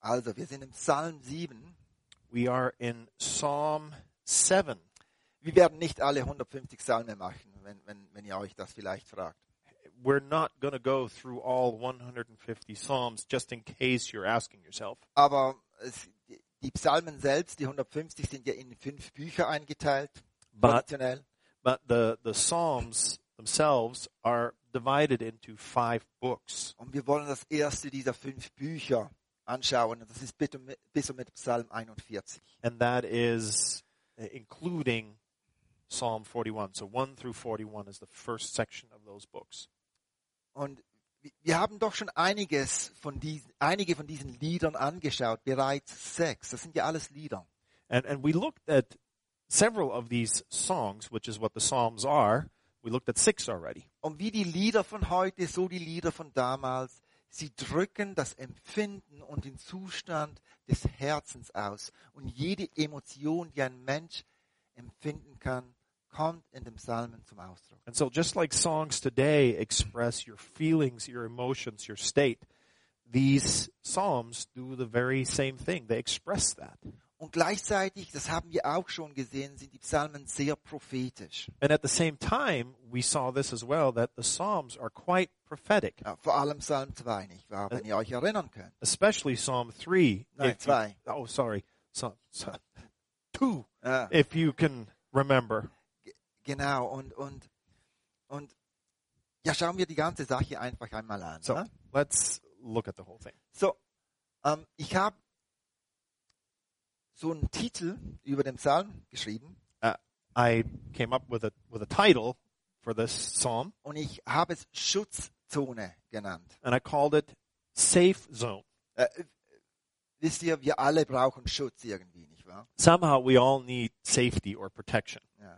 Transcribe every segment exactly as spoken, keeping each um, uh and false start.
Also, wir sind im Psalm sieben. We are in Psalm seven. Wir werden nicht alle hundertfünfzig Psalme machen, wenn, wenn, wenn ihr euch das vielleicht fragt. We're not going to go through all one hundred fifty Psalms, just in case you're asking yourself. Aber es, die Psalmen selbst, die hundertfünfzig, sind ja in fünf Bücher eingeteilt, But, traditionell. but the, the Psalms themselves are divided into five books. Und wir wollen das erste dieser fünf Bücher anschauen. Und das ist bitte mit, bis und mit Psalm einundvierzig. And that is uh, including Psalm forty-one. So one through forty-one is the first section of those books. Und wir haben doch schon einiges von diesen, einige von diesen Liedern angeschaut, bereits sechs. Das sind ja alles Lieder. And, and we looked at several of these songs, which is what the Psalms are. We looked at six already. Und wie die Lieder von heute, so die Lieder von damals, sie drücken das Empfinden und den Zustand des Herzens aus. Und jede Emotion, die ein Mensch empfinden kann, kommt in dem Psalmen zum Ausdruck. And so just like songs today express your feelings, your emotions, your state, these Psalms do the very same thing. They express that. Und gleichzeitig, das haben wir auch schon gesehen, sind die Psalmen sehr prophetisch. And at the same time, we saw this as well, that the Psalms are quite prophetic. Ja, vor allem Psalm zwei, nicht wahr? Wenn ihr euch erinnern könnt. Especially Psalm three. Nein, if you- zwei. oh, sorry. Psalm, Psalm two, Ja, if you can remember. genau. Und, und, und ja, schauen wir die ganze Sache einfach einmal an. So Ne? let's look at the whole thing. So, ähm, ich habe so einen Titel über den Psalm geschrieben Uh, I came up with a with a title for this psalm, und ich habe es Schutzzone genannt. and I called it Safe Zone. Äh, wisst ihr, wir alle brauchen Schutz irgendwie, nicht wahr? Somehow we all need safety or protection. Ja.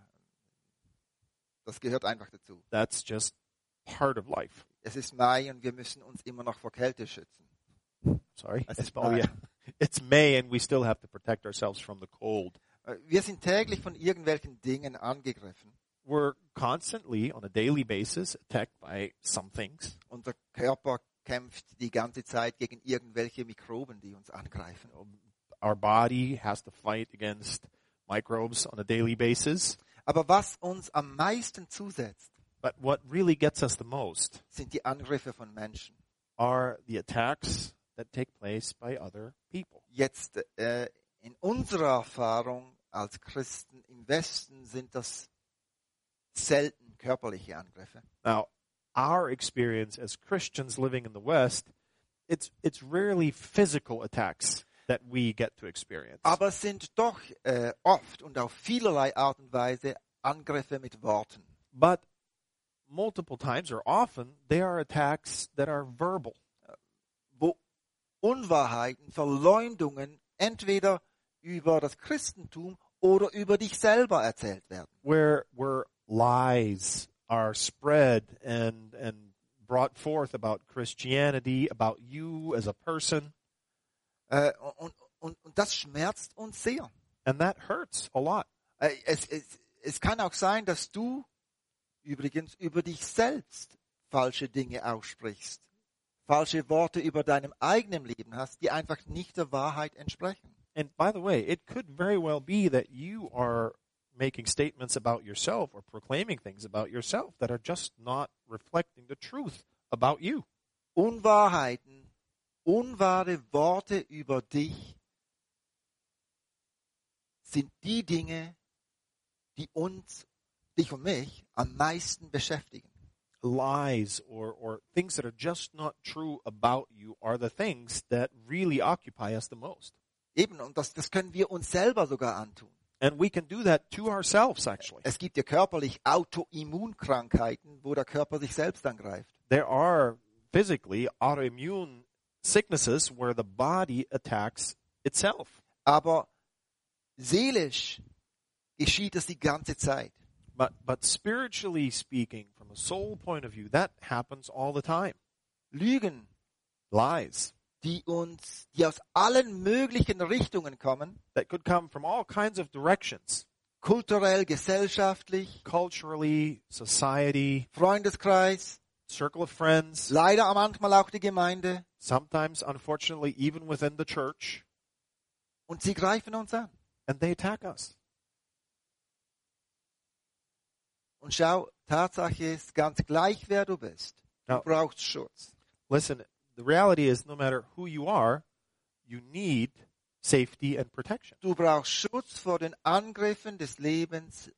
Das gehört einfach dazu. That's just part of life. Es ist Mai und wir müssen uns immer noch vor Kälte schützen. Sorry. Es It's, ist oh May. yeah. It's May and we still have to protect ourselves from the cold. Äh, Wir sind täglich von irgendwelchen Dingen angegriffen. We're constantly on a daily basis attacked by some things. Unser Körper kämpft die ganze Zeit gegen irgendwelche Mikroben, die uns angreifen. Our body has to fight against microbes on a daily basis. Aber was uns am meisten zusetzt, But what really gets us the most sind die Angriffe von Menschen. are the attacks that take place by other people. Jetzt äh, in unserer Erfahrung als Christen im Westen sind das selten körperliche Angriffe. Now, our experience as Christians living in the West, it's it's rarely physical attacks that we get to experience. Aber es sind doch äh, oft und auf vielerlei Art und Weise Angriffe mit Worten. But multiple times or often, they are attacks that are verbal. Wo Unwahrheiten, Verleumdungen entweder über das Christentum oder über dich selber erzählt werden. Where where lies are spread and and brought forth about Christianity, about you as a person, Äh, und, und, und das schmerzt uns sehr. and that hurts a lot. Äh, es, es, es kann auch sein, dass du übrigens über dich selbst falsche Dinge aussprichst, falsche Worte über deinem eigenen Leben hast, die einfach nicht der Wahrheit entsprechen. And by the way, it could very well be that you are making statements about yourself or proclaiming things about yourself that are just not reflecting the truth about you. Unwahrheiten, unwahre Worte über dich sind die Dinge, die uns, dich und mich, am meisten beschäftigen. Lies or, or things that are just not true about you are the things that really occupy us the most. Eben, und das, das können wir uns selber sogar antun. And we can do that to ourselves, actually. Es gibt ja körperlich Autoimmunkrankheiten, wo der Körper sich selbst angreift. There are physically autoimmune sicknesses where the body attacks itself. Aber seelisch geschieht es die ganze Zeit. But, but spiritually speaking, from a soul point of view, that happens all the time. Lügen, Lies die uns, die aus allen möglichen Richtungen kommen, that could come from all kinds of directions. kulturell, gesellschaftlich, Culturally, society, Freundeskreis, circle of friends, leider manchmal auch die Gemeinde, sometimes, unfortunately, even within the church, und sie greifen uns an. and they attack us. Und schau, Tatsache ist, ganz gleich wer du bist, du Ja. brauchst Schutz. Listen, the reality is no matter who you are, you need safety and protection. Du brauchst Schutz vor den Angriffen des Lebens,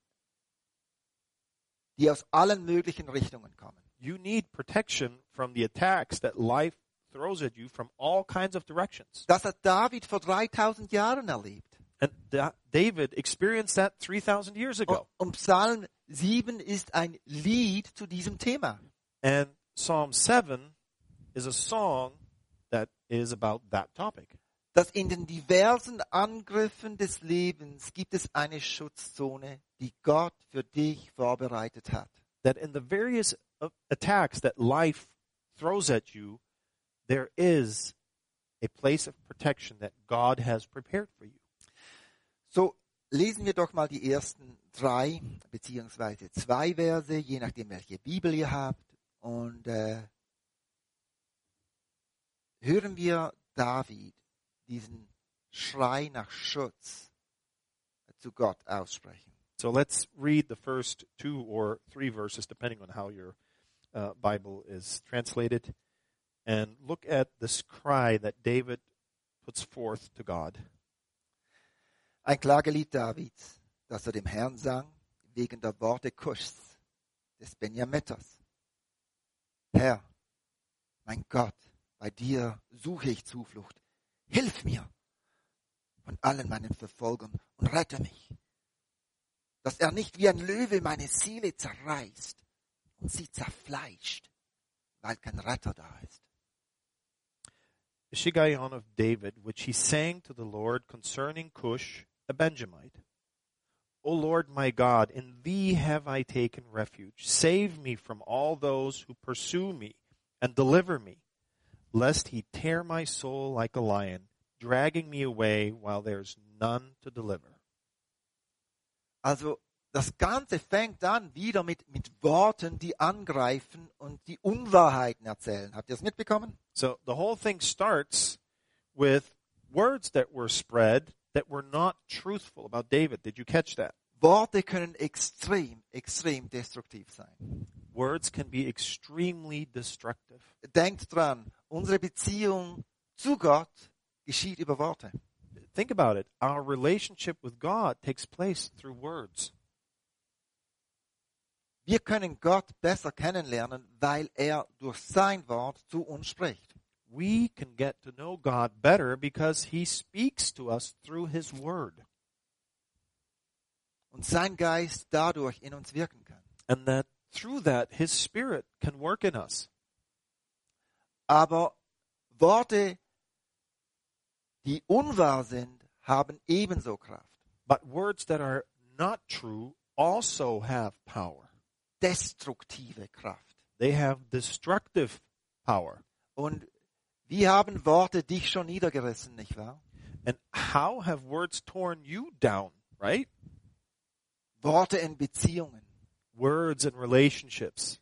die aus allen möglichen Richtungen kommen. You need protection from the attacks that life throws at you from all kinds of directions. Das hat David vor dreitausend Jahren erlebt. And Da- David experienced that three thousand years Und, ago. und Psalm sieben ist ein Lied zu diesem Thema. And Psalm seven is a song that is about that topic. Dass in den diversen Angriffen des Lebens gibt es eine Schutzzone, die Gott für dich vorbereitet hat. That in the various uh, attacks that life throws at you, there is a place of protection that God has prepared for you. So lesen wir doch mal die ersten drei beziehungsweise zwei Verse, je nachdem welche Bibel ihr habt. Und äh, hören wir David diesen Schrei nach Schutz zu Gott aussprechen. So let's read the first two or three verses, depending on how your uh, Bible is translated, and look at this cry that David puts forth to God. Ein Klagelied Davids, das er dem Herrn sang, wegen der Worte Kuschs, des Benjamiters. Herr, mein Gott, bei dir suche ich Zuflucht. Hilf mir von allen meinen Verfolgern und rette mich, dass er nicht wie ein Löwe meine Seele zerreißt und sie zerfleischt, weil kein Retter da ist. The Shiggaion of David, which he sang to the Lord concerning Cush, a Benjamite. O Lord my God, in thee have I taken refuge. Save me from all those who pursue me, and deliver me, lest he tear my soul like a lion, dragging me away while there's none to deliver. Also das Ganze fängt an wieder mit, mit Worten, die angreifen und die Unwahrheiten erzählen. Habt ihr es mitbekommen? So the whole thing starts with words that were spread that were not truthful about David. Did you catch that? Worte können extrem, extrem destruktiv sein. Words can be extremely destructive. Denkt dran, unsere Beziehung zu Gott geschieht über Worte. Think about it. Our relationship with God takes place through words. Wir können Gott besser kennenlernen, weil er durch sein Wort zu uns spricht. We can get to know God better because he speaks to us through his word. Und sein Geist dadurch in uns wirken kann. And that through that his spirit can work in us. Aber Worte, die unwahr sind, haben ebenso Kraft. But words that are not true also have power. Destruktive Kraft. They have destructive power. Und wie haben Worte dich schon niedergerissen, nicht wahr? And how have words torn you down, right? Worte in Beziehungen. Words and relationships.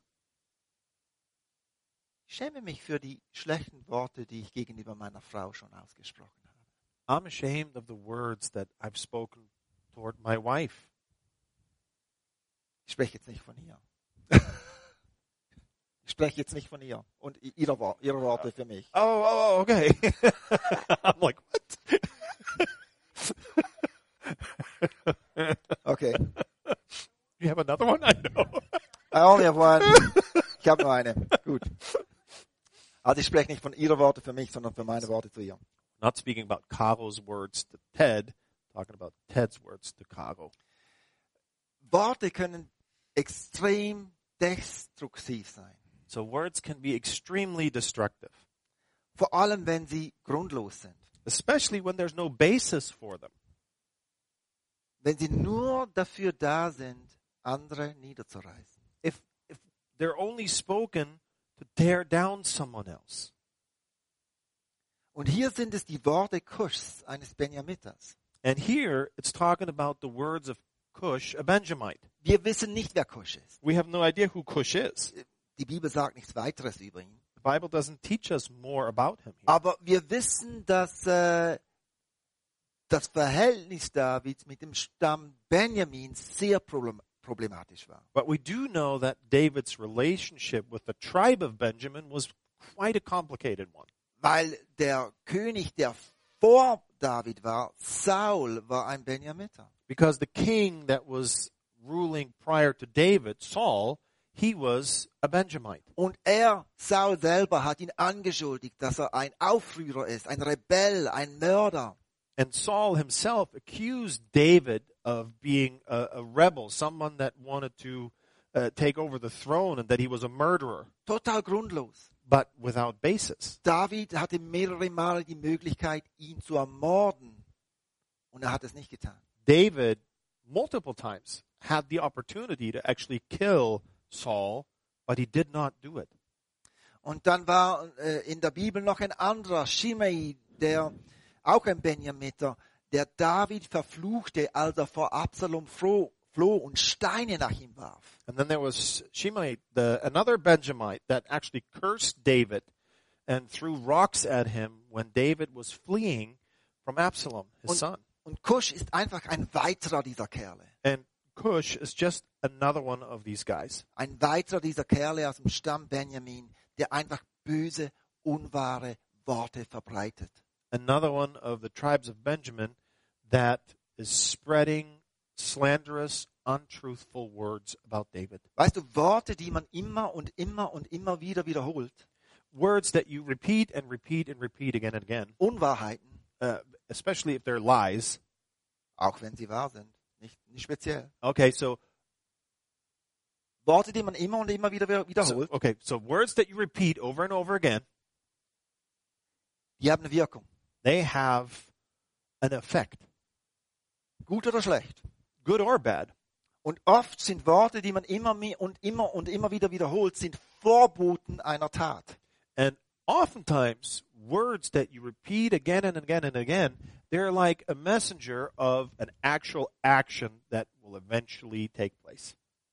Ich schäme mich für die schlechten Worte, die ich gegenüber meiner Frau schon ausgesprochen habe. I'm ashamed of the words that I've spoken toward my wife. Ich spreche jetzt nicht von ihr. Ich spreche jetzt nicht von ihr und ihre, Wor- ihre Worte für mich. Oh, oh, oh, okay. I'm like, what? Okay. You have another one? I know. I only have one. Ich habe nur eine. Gut. Also ich spreche nicht von ihrer Worte für mich, sondern für meine Worte zu ihr. Not speaking about Caro's words to Ted, talking about Ted's words to Caro. Worte können extrem destruktiv sein. So words can be extremely destructive, Vor allem, wenn sie grundlos sind. especially when there's no basis for them. Wenn sie nur dafür da sind, andere niederzureißen. If if they're only spoken to tear down someone else. Und hier sind es die Worte Kuschs, eines Benjamiters. And here it's talking about the words of Cush, a Benjamite. Wir wissen nicht, wer Kusch ist. We have no idea who Cush is. Die Bibel sagt nichts weiteres über ihn. The Bible doesn't teach us more about him here. Aber wir wissen, dass äh, das Verhältnis Davids mit dem Stamm Benjamin sehr problem problematisch war. But we do know that David's relationship with the tribe of Benjamin was quite a complicated one. Weil der König, der vor David war, Saul, war ein Benjamiter. Because the king that was ruling prior to David, Saul, he was a Benjamite. Und er, Saul selber, hat ihn angeschuldigt, dass er ein Aufrührer ist, ein Rebell, ein Mörder. And Saul himself accused David of being a, a rebel, someone that wanted to uh, take over the throne and that he was a murderer, Total grundlos. but without basis. David hatte mehrere Male die Möglichkeit, ihn zu ermorden. Und er hat es nicht getan. David, multiple times, had the opportunity to actually kill Saul, but he did not do it. Und dann war äh, in der Bibel noch ein anderer, Shimei, der auch ein Benjamiter, der David verfluchte, als er vor Absalom floh, floh und Steine nach ihm warf. And then there was Shimei, the, another Benjamite, that actually cursed David and threw rocks at him when David was fleeing from Absalom, his Und, son. und Kusch ist einfach ein weiterer dieser Kerle. And Cush is just another one of these guys. Ein weiterer dieser Kerle aus dem Stamm Benjamin, der einfach böse, unwahre Worte verbreitet. Another one of the tribes of Benjamin that is spreading slanderous, untruthful words about David. Weißt du, Worte, die man immer und immer und immer wieder wiederholt. Words that you repeat and repeat and repeat again and again, Unwahrheiten, uh, especially if they're lies. auch wenn sie wahr sind. Nicht, nicht speziell. Okay, so, Worte, die man immer und immer wieder so wiederholt, okay, so words that you repeat over and over again, die haben eine Wirkung. they have an effect, Gut oder schlecht. good or bad. Und oft sind Worte, die man immer mehr und immer und immer wieder wiederholt, sind Vorboten einer Tat. And oftentimes, words that you repeat again and again and again, they're like a messenger of an actual action that will eventually take place.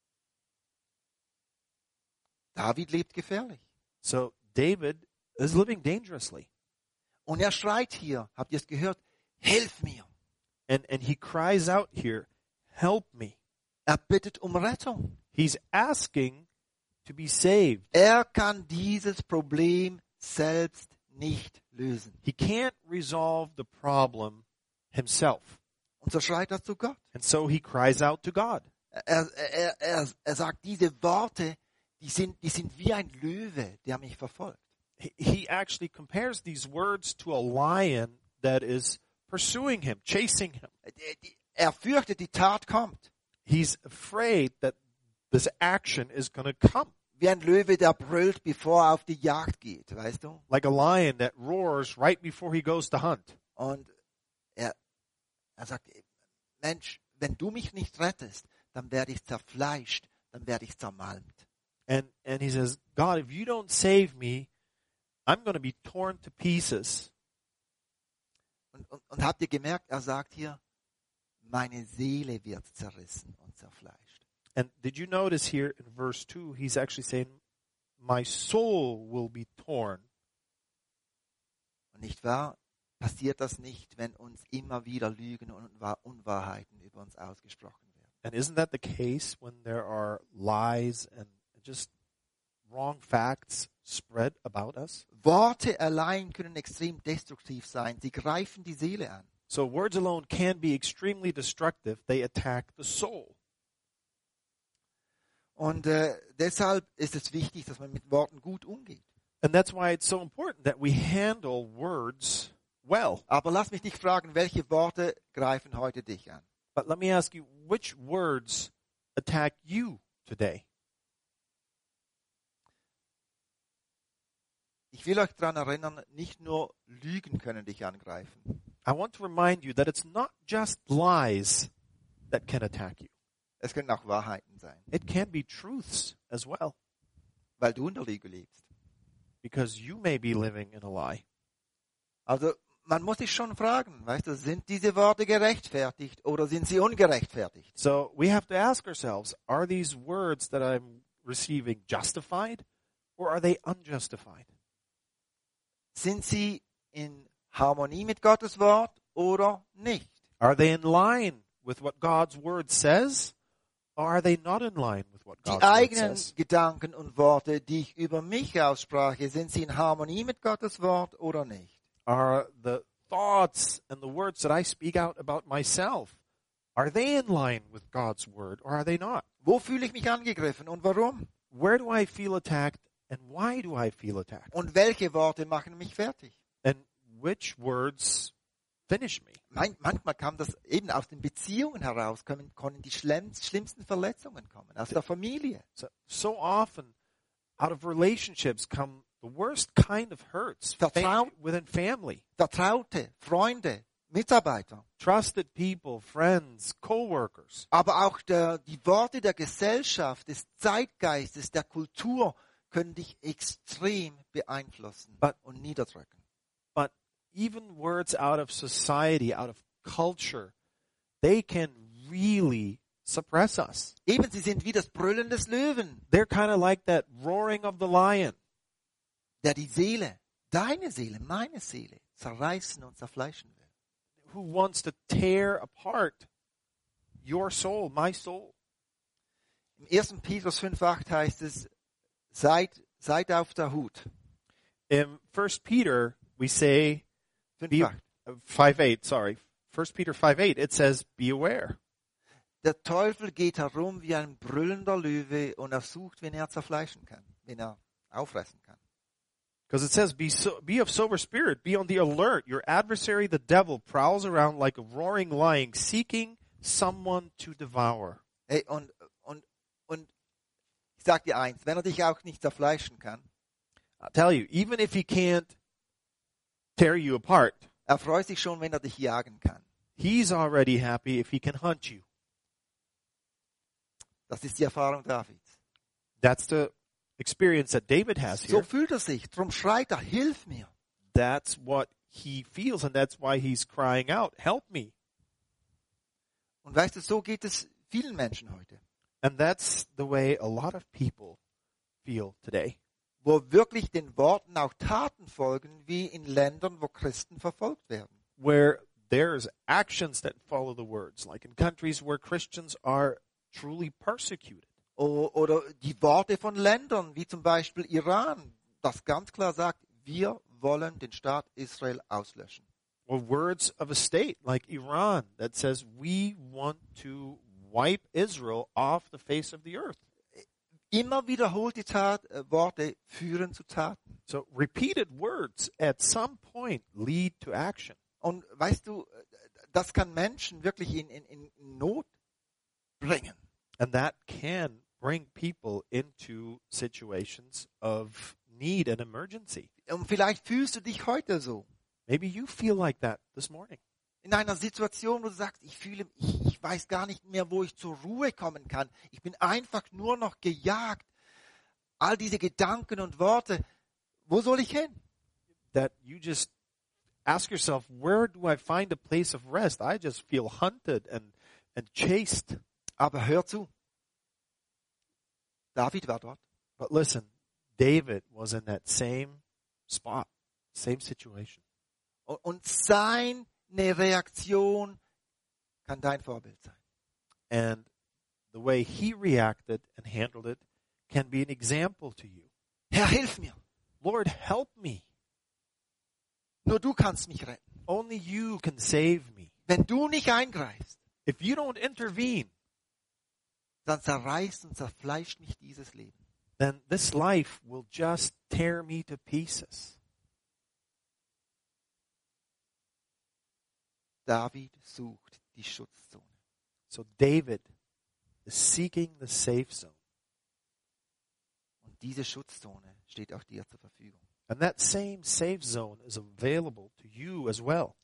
David lebt gefährlich. So David is living dangerously. Und er schreit hier, habt ihr es gehört? Hilf mir. And, and he cries out here, help me. Er bittet um Rettung. He's asking to be saved. Er kann dieses Problem selbst nicht lösen. He can't resolve the problem himself. Und so schreit er zu Gott. And so he cries out to God. Er, er, er, er sagt, diese Worte, die sind, die sind wie ein Löwe, der mich verfolgt. He, he actually compares these words to a lion that is pursuing him, chasing him. Er fürchtet, die Tat kommt. He's afraid that this action is going to come. Wie ein Löwe, der brüllt, bevor er auf die Jagd geht, weißt du? Like a lion that roars right before he goes to hunt. Und er, er sagt, Mensch, wenn du mich nicht rettest, dann werde ich zerfleischt, dann werde ich zermalmt. And, and he says, God, if you don't save me, I'm going to be torn to pieces. Und, und, und habt ihr gemerkt, er sagt hier, meine Seele wird zerrissen und zerfleischt. And did you notice here in verse two, he's actually saying, my soul will be torn. Und nicht wahr? Passiert das nicht, wenn uns immer wieder Lügen und Unwahrheiten über uns ausgesprochen werden? And isn't that the case when there are lies and just wrong facts spread about us? Worte allein können extrem destruktiv sein. Sie greifen die Seele an. So words alone can be extremely destructive. They attack the soul. Und äh, deshalb ist es wichtig, dass man mit Worten gut umgeht. And that's why it's so important that we handle words well. Aber lass mich dich fragen, welche Worte greifen heute dich an? But let me ask you, which words attack you today? Ich will euch daran erinnern, nicht nur Lügen können dich angreifen. I want to remind you that it's not just lies that can attack you. Es können auch Wahrheiten sein, It can be truths as well, weil du in der Lüge lebst. because you may be living in a lie. Also man muss sich schon fragen, weißt du, sind diese Worte gerechtfertigt oder sind sie ungerechtfertigt? So we have to ask ourselves, are these words that I'm receiving justified or are they unjustified? Sind sie in Harmonie mit Gottes Wort oder nicht? Are they in line with what God's word says, or are they not in line with what Die God's word eigenen says? Gedanken und Worte, die ich über mich aussprache, sind sie in Harmonie mit Gottes Wort oder nicht? Are the thoughts and the words that I speak out about myself, are they in line with God's word, or are they not? Wo fühle ich mich angegriffen und warum? Where do I feel attacked, and why do I feel attacked? Und welche Worte machen mich fertig? And which words finish me? Mein, manchmal kam das eben aus den Beziehungen heraus, können, können die schlimm, schlimmsten Verletzungen kommen, aus der Familie. So, so often, out of relationships come the worst kind of hurts Vertrauen. fam- within family. Vertraute, Freunde, Mitarbeiter. Trusted people, friends, co-workers. Aber auch der, die Worte der Gesellschaft, des Zeitgeistes, der Kultur können dich extrem beeinflussen But- und niederdrücken. But even words out of society, out of culture, they can really suppress us. Eben, sie sind wie das Brüllen des Löwen, They're kind of like that roaring of the lion, der die Seele, deine Seele, meine Seele, zerreißen und zerfleischen will. who wants to tear apart your soul, my soul. Im ersten Petrus fünf acht heißt es, seid, seid auf der Hut. In First Peter, we say, fünf be, acht. uh, five eight, sorry. First Peter five eight, it says, be aware. Der Teufel geht herum wie ein brüllender Löwe und er sucht, wen er zerfleischen kann, wen er auffressen kann. Because it says, be, so, be of sober spirit, be on the alert. Your adversary, the devil, prowls around like a roaring lion, seeking someone to devour. Hey, und, und, und ich sag dir eins, wenn er dich auch nicht zerfleischen kann, I'll tell you, even if he can't tear you apart, er freut sich schon, wenn er dich jagen kann. he's already happy if he can hunt you. Das ist die Erfahrung Davids. That's the experience that David has So here. fühlt er sich, drum schreit er, hilf mir. That's what he feels, and that's why he's crying out, help me. Und weißt du, so geht es vielen Menschen heute, And that's the way a lot of people feel today. wo wirklich den Worten auch Taten folgen, wie in Ländern, wo Christen verfolgt werden. Where there's actions that follow the words, like in countries where Christians are truly persecuted. O- Oder die Worte von Ländern, wie zum Beispiel Iran, das ganz klar sagt, wir wollen den Staat Israel auslöschen. Or words of a state like Iran that says we want to wipe Israel off the face of the earth. Immer wiederholte Tat, äh, Worte führen zu Taten. So repeated words at some point lead to action. Und weißt du, das kann Menschen wirklich in, in, in Not bringen. And that can bring people into situations of need and emergency. Und vielleicht fühlst du dich heute so. Maybe you feel like that this morning. In einer Situation, wo du sagst, ich fühle, ich, ich weiß gar nicht mehr, wo ich zur Ruhe kommen kann. Ich bin einfach nur noch gejagt. All diese Gedanken und Worte, wo soll ich hin? That you just ask yourself, where do I find a place of rest? I just feel hunted and, and chased. Aber hör zu. David war dort. But listen, David was in that same spot, same situation. Und, und seine Reaktion kann dein Vorbild sein. And the way he reacted and handled it can be an example to you. Herr, hilf mir. Lord, help me. Nur du kannst mich retten. Only you can save me. Wenn du nicht eingreifst, If you don't intervene, dann zerreißt und zerfleischt mich dieses Leben. then this life will just tear me to pieces. David sucht die Schutzzone. So David is seeking the safe zone. Und diese Schutzzone steht auch dir zur Verfügung. And that same safe zone is available to you as well.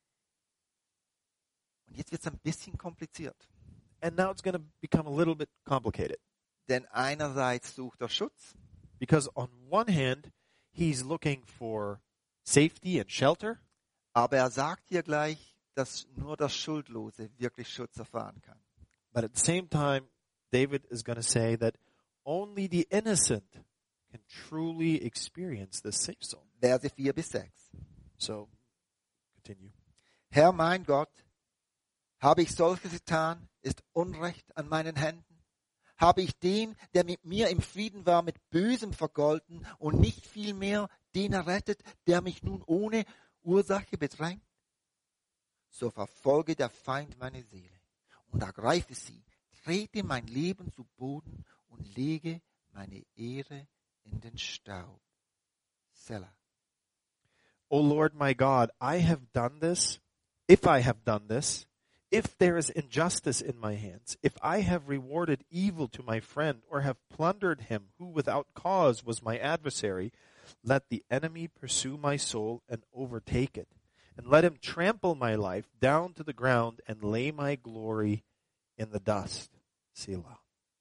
Und jetzt wird es ein bisschen kompliziert. And now it's going to become a little bit complicated. Denn einerseits sucht er Schutz, Because on one hand, he's looking for safety and shelter. aber er sagt hier gleich, dass nur das Schuldlose wirklich Schutz erfahren kann. But at the same time, David is going to say that only the innocent can truly experience this safe zone. Verse vier bis sechs. So, continue. Herr mein Gott, habe ich solches getan, ist Unrecht an meinen Händen? Habe ich den, der mit mir im Frieden war, mit Bösem vergolten und nicht vielmehr den errettet, der mich nun ohne Ursache bedrängt? So verfolge der Feind meine Seele und ergreife sie, trete mein Leben zu Boden und lege meine Ehre in den Staub. Selah. O Lord my God, I have done this, if I have done this, if there is injustice in my hands, if I have rewarded evil to my friend or have plundered him who without cause was my adversary, let the enemy pursue my soul and overtake it, and let him trample my life down to the ground and lay my glory in the dust. Selah.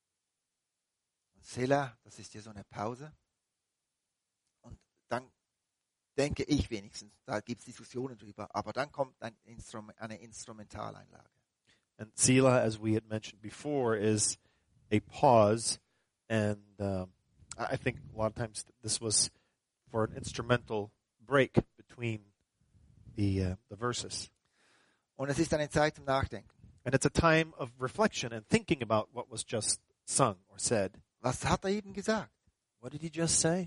Selah, das ist hier so eine Pause. Und dann denke ich wenigstens, da gibt es Diskussionen drüber, aber dann kommt ein Instrum- eine Instrumentaleinlage. And Selah, as we had mentioned before, is a pause, and um, I think a lot of times this was for an instrumental break between the uh, the verses. Und es ist eine Zeit zum Nachdenken. And it's a time of reflection and thinking about what was just sung or said. Was hat er eben gesagt? What did he just say?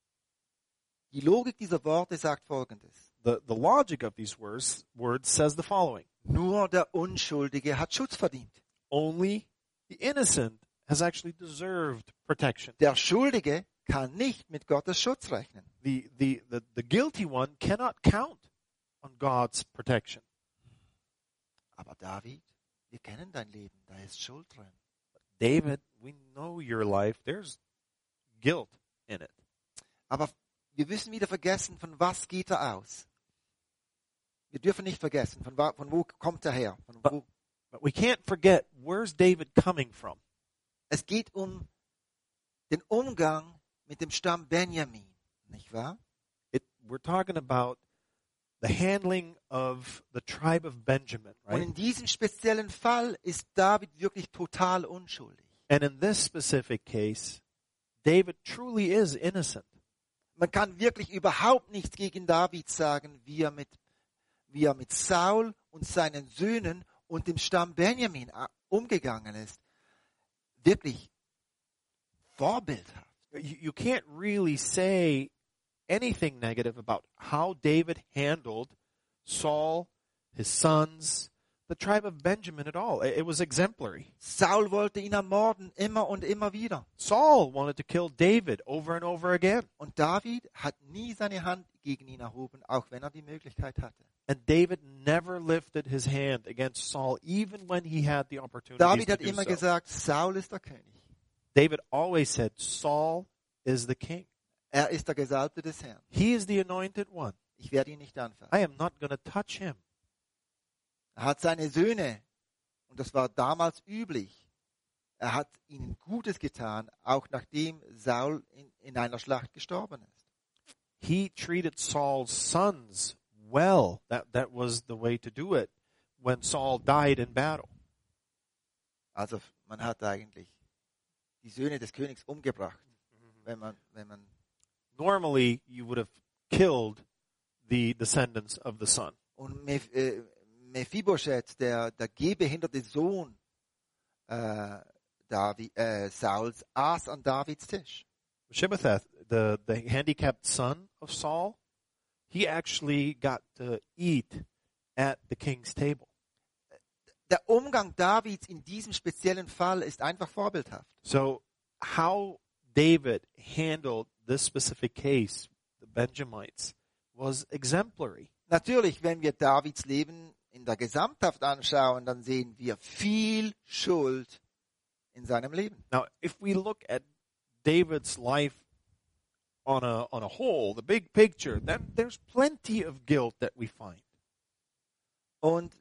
Die Logik dieser Worte sagt Folgendes. The the logic of these words words says the following: Nur der Unschuldige hat Schutz verdient. only the innocent has actually deserved protection. Der Schuldige kann nicht mit Gottes Schutz rechnen. The the the, the guilty one cannot count on God's protection. Aber David, wir kennen dein Leben, da ist Schuld drin. David, we know your life. There's guilt in it. Aber wir müssen wieder vergessen, von was geht er aus? Wir dürfen nicht vergessen, von, wa- von wo kommt er her? Von wo? But we can't forget, where's David coming from? Es geht um den Umgang mit dem Stamm Benjamin, nicht wahr? It, we're talking about the handling of the tribe of Benjamin, Und right? in diesem speziellen Fall ist David wirklich total unschuldig. And in this specific case, David truly is innocent. Man kann wirklich überhaupt nichts gegen David sagen, wie er mit, wie er mit Saul und seinen Söhnen und dem Stamm Benjamin äh, umgegangen ist. Wirklich vorbildhaft. You, you can't really say anything negative about how David handled Saul, his sons, the tribe of Benjamin at all. It, it was exemplary. Saul wollte ihn ermorden, immer und immer wieder. Saul wanted to kill David over and over again. Und David hat nie seine Hand gegen ihn erhoben, auch wenn er die Möglichkeit hatte. And David never lifted his hand against Saul, even when he had the opportunity David to hat do immer so. gesagt, Saul ist der König. David always said, Saul is the king. Er ist der Gesalbte des Herrn. He is the anointed one. Ich werde ihn nicht anfassen. I am not going to touch him. Er hat seine Söhne, und das war damals üblich, er hat ihnen Gutes getan, auch nachdem Saul in, in einer Schlacht gestorben ist. He treated Saul's sons well. That, that was the way to do it when Saul died in battle. Also man hat eigentlich die Söhne des Königs umgebracht, wenn man, wenn man Normally, you would have killed the descendants of the son. und Meph, äh, Mephibosheth, der, der gehbehinderte Sohn äh, David, äh, Sauls, aß an Davids Tisch. Shibboleth, the, the handicapped son of Saul, he actually got to eat at the king's table. Der Umgang Davids in diesem speziellen Fall ist einfach vorbildhaft. So how David handled this specific case, the Benjamites, was exemplary. Natürlich, wenn wir Davids Leben in der Gesamthaft anschauen, dann sehen wir viel Schuld in seinem Leben. Now, if we look at David's life on a on a whole, the big picture, then there's plenty of guilt that we find. Und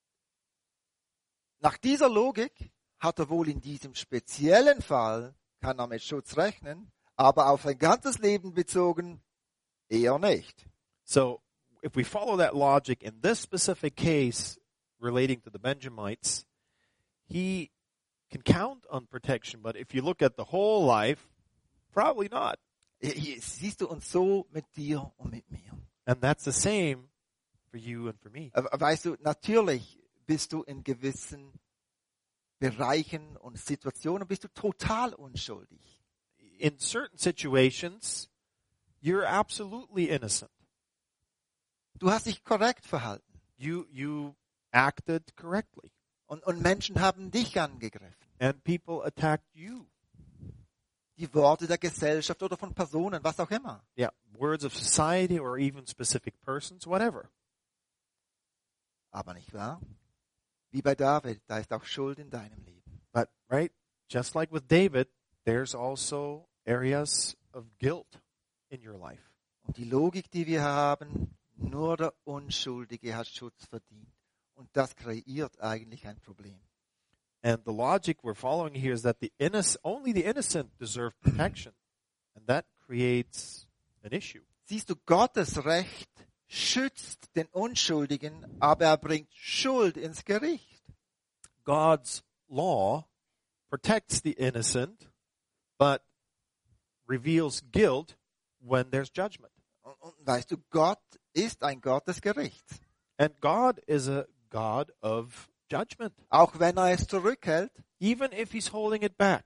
nach dieser Logik hat er wohl in diesem speziellen Fall, kann er mit Schutz rechnen, aber auf ein ganzes Leben bezogen eher nicht. So, if we follow that logic in this specific case relating to the Benjamites, he can count on protection, but if you look at the whole life, probably not. Hier siehst du uns so mit dir und mit mir. And that's the same for you and for me. Aber weißt du, natürlich bist du in gewissen Bereichen und Situationen bist du total unschuldig. In certain situations, you're absolutely innocent. Du hast dich korrekt verhalten. You you acted correctly. Und, und Menschen haben dich angegriffen. And people attacked you. Die Worte der Gesellschaft oder von Personen, was auch immer. Yeah, words of society or even specific persons, whatever. Aber nicht wahr? Wie bei David, da ist auch Schuld in deinem Leben. But, right, just like with David, there's also areas of guilt in your life. Und die Logik, die wir haben, nur der Unschuldige hat Schutz verdient. Und das kreiert eigentlich ein Problem. And the logic we're following here is that the innocent, only the innocent deserve protection. And that creates an issue. Siehst du, Gottes Recht schützt den Unschuldigen, aber er bringt Schuld ins Gericht. God's law protects the innocent, but reveals guilt when there's judgment. Und, und weißt du, Gott ist ein Gott des Gerichts. And God is a God of judgment. Auch wenn er es zurückhält, Even if he's holding it back,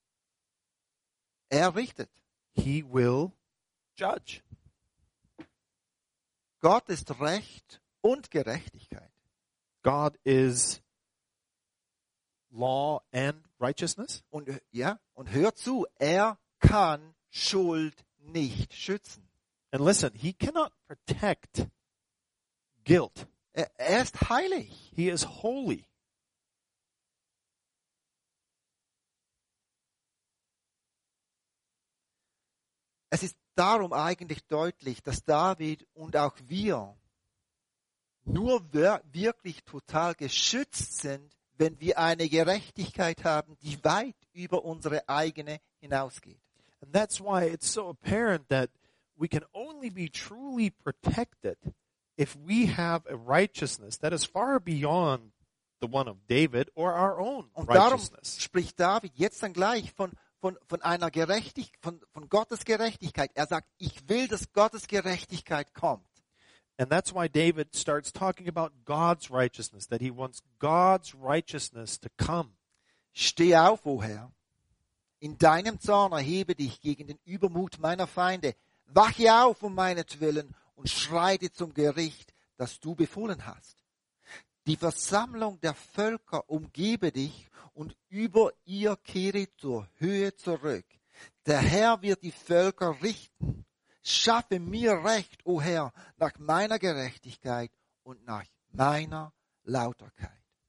er richtet. he will judge. Gott ist Recht und Gerechtigkeit. God is law and righteousness. Und ja, und hör zu, er kann Schuld nicht schützen. And listen, he cannot protect guilt. Er, er ist heilig. He is holy. Es ist darum eigentlich deutlich, dass David und auch wir nur wir- wirklich total geschützt sind, wenn wir eine Gerechtigkeit haben, die weit über unsere eigene hinausgeht. And that's why it's so apparent that we can only be truly protected if we have a righteousness that is far beyond the one of David or our own Und darum righteousness. spricht David jetzt dann gleich von, von, von einer Gerechtigkeit, von, von Gottes Gerechtigkeit. Er sagt, ich will, dass Gottes Gerechtigkeit kommt. And that's why David starts talking about God's righteousness, that he wants God's righteousness to come. Steh auf, o Herr. In deinem Zorn erhebe dich gegen den Übermut meiner Feinde. Wache auf um meinetwillen und schreite zum Gericht, das du befohlen hast. Die Versammlung der Völker umgebe dich und über ihr kehre zur Höhe zurück. Der Herr wird die Völker richten. Schaffe mir Recht, o Herr, nach meiner Gerechtigkeit und nach meiner Lauterkeit.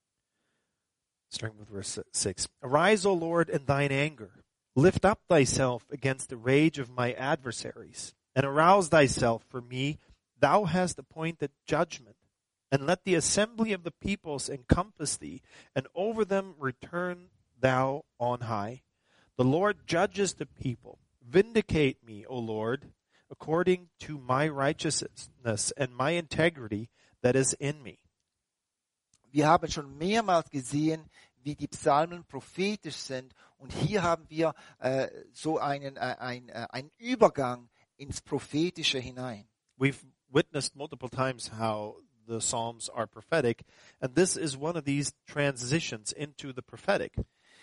Starting with verse six. Arise, O Lord, in thine anger. Lift up thyself against the rage of my adversaries, and arouse thyself for me. Thou hast appointed judgment, and let the assembly of the peoples encompass thee, and over them return thou on high. The Lord judges the people. Vindicate me, O Lord, according to my righteousness and my integrity that is in me. Wir haben schon mehrmals gesehen, wie die Psalmen prophetisch sind. Und hier haben wir äh, so einen, äh, ein, äh, einen Übergang ins Prophetische hinein. We've witnessed multiple times how the Psalms are prophetic, and this is one of these transitions into the prophetic.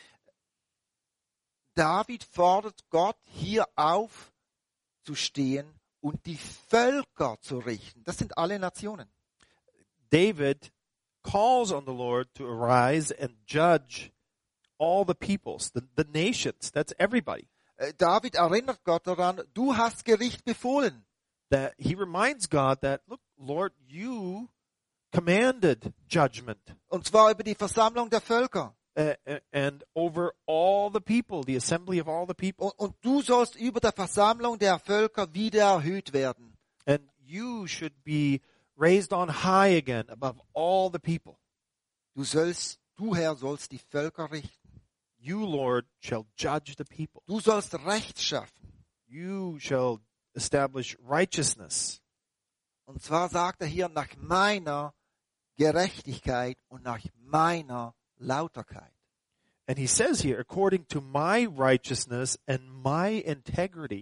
David fordert Gott hier auf zu stehen und die Völker zu richten. Das sind alle Nationen. David calls on the Lord to arise and judge all the peoples, the, the nations. That's everybody. Äh, David erinnert Gott daran, du hast Gericht befohlen. That he reminds God that, look, Lord, you commanded judgment. Und zwar über die Versammlung der Völker. Uh, and over all the people, the assembly of all the people. Und, und du sollst über der Versammlung der Völker wieder erhöht werden. And you should be raised on high again above all the people. Du sollst, du Herr, sollst die Völker richten. You, Lord, shall judge the people. Du sollst Recht schaffen. You shall establish righteousness. Und zwar sagt er hier nach meiner Gerechtigkeit und nach meiner Lauterkeit. And he says here, according to my righteousness and my integrity.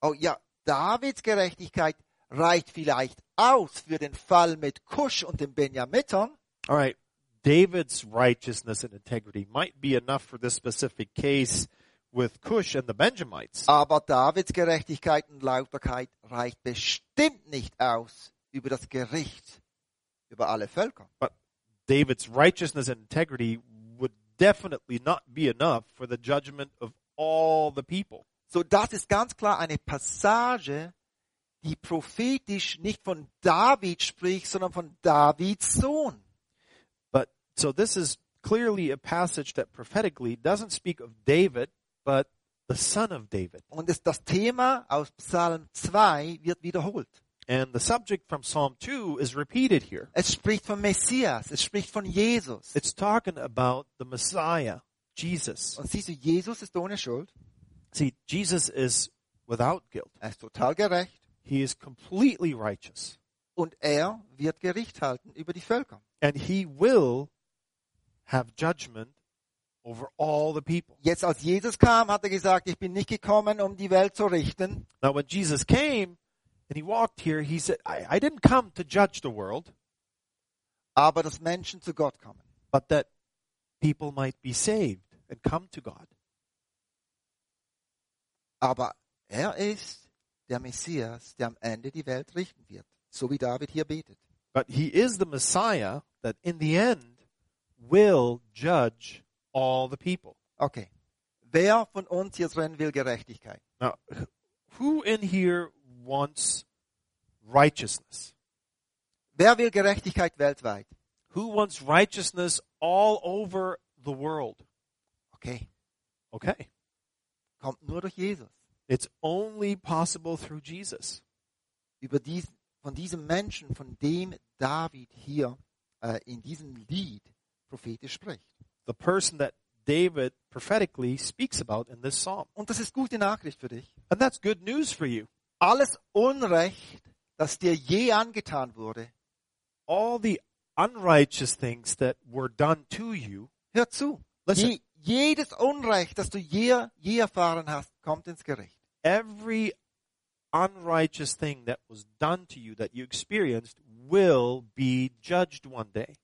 Oh ja, Davids Gerechtigkeit reicht vielleicht aus für den Fall mit Kusch und den Benjamitern. All right, David's righteousness and integrity might be enough for this specific case with Cush and the Benjamites. Aber Davids Gerechtigkeit und Lauterkeit reicht bestimmt nicht aus über das Gericht über alle Völker. But David's righteousness and integrity would definitely not be enough for the judgment of all the people. So, das ist ganz klar eine Passage, die prophetisch nicht von David spricht, sondern von Davids Sohn. But so this is clearly a passage that prophetically doesn't speak of David, but the son of David. Und es, das Thema aus Psalm zwei wird wiederholt. And the subject from Psalm two is repeated here. Es spricht von Messias, es spricht von Jesus. It's talking about the Messiah, Jesus. Und siehst du, Jesus ist ohne Schuld. See, Jesus is without guilt. Er ist total gerecht. He is completely righteous. Und er wird Gericht halten über die Völker. And he will have judgment over all the people. Jetzt als Jesus kam, hat er gesagt, ich bin nicht gekommen, um die Welt zu richten. Now when Jesus came and he walked here, he said, I, I didn't come to judge the world, Aber dass Menschen zu Gott kommen. but that people might be saved and come to God. Aber er ist der Messias, der am Ende die Welt richten wird. So wie David hier betet. But he is the Messiah that in the end will judge all the people. Okay. Wer von uns hier drin will Gerechtigkeit? Now, who in here wants righteousness? Wer will Gerechtigkeit weltweit? Who wants righteousness all over the world? Okay. Okay. Kommt nur durch Jesus. It's only possible through Jesus. Über diesen, von diesem Menschen, von dem David hier äh, in diesem Lied prophetisch spricht. The person that David prophetically speaks about in this psalm. Und das ist gute Nachricht für dich. And that's good news for you. Alles Unrecht, das dir je angetan wurde, All the unrighteous things that were done to you, hör zu. Listen. Je, jedes Unrecht, das du je, je erfahren hast, kommt ins Gericht. every unrighteous thing that was done to you that you experienced will be judged one day.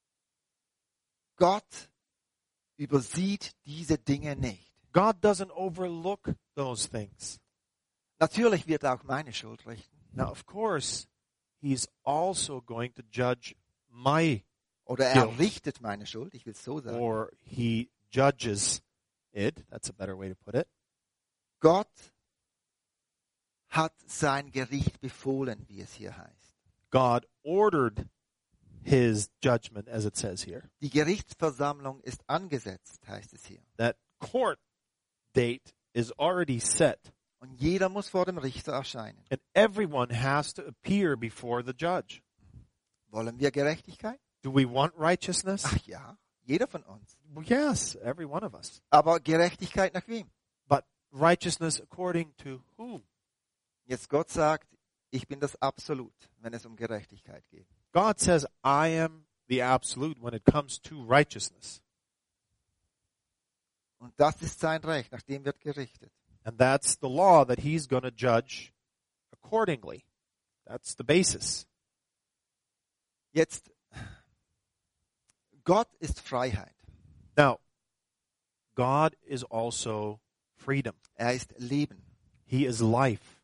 Gott übersieht diese Dinge nicht. God doesn't overlook those things. Natürlich wird er auch meine Schuld richten. Now, of course, he's also going to judge my, Oder er Guilt. richtet meine Schuld, ich will es so sagen. or he judges it. That's a better way to put it. Gott hat sein Gericht befohlen, wie es hier heißt. God ordered his judgment, as it says here. Die Gerichtsversammlung ist angesetzt, heißt es hier. That court date is already set, Und jeder muss vor dem Richter erscheinen. and everyone has to appear before the judge. Wollen wir Gerechtigkeit? Do we want righteousness? Ach ja, jeder von uns. Well, yes, every one of us. Aber Gerechtigkeit nach wem? But righteousness according to whom? Jetzt Gott sagt, ich bin das Absolut, wenn es um Gerechtigkeit geht. God says, I am the absolute when it comes to righteousness. Und das ist sein Recht, nach dem wird gerichtet. And that's the law that he's going to judge accordingly. That's the basis. Jetzt, Gott ist Freiheit. Now, God is also freedom. Er ist Leben. He is life.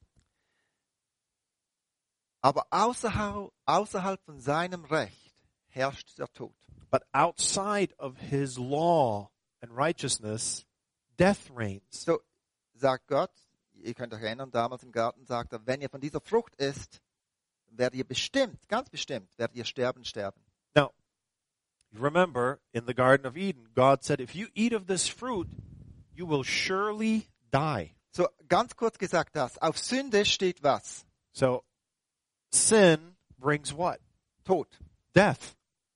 Aber außerhalb, außerhalb von seinem Recht herrscht der Tod. But outside of his law and righteousness, death reigns. So sagt Gott, ihr könnt euch erinnern, damals im Garten sagt er, wenn ihr von dieser Frucht isst, werdet ihr bestimmt, ganz bestimmt, werdet ihr sterben, sterben. Now, you remember in the Garden of Eden, God said, if you eat of this fruit, you will surely die. So ganz kurz gesagt das, auf Sünde steht was? So, sin brings what? Tod. Death.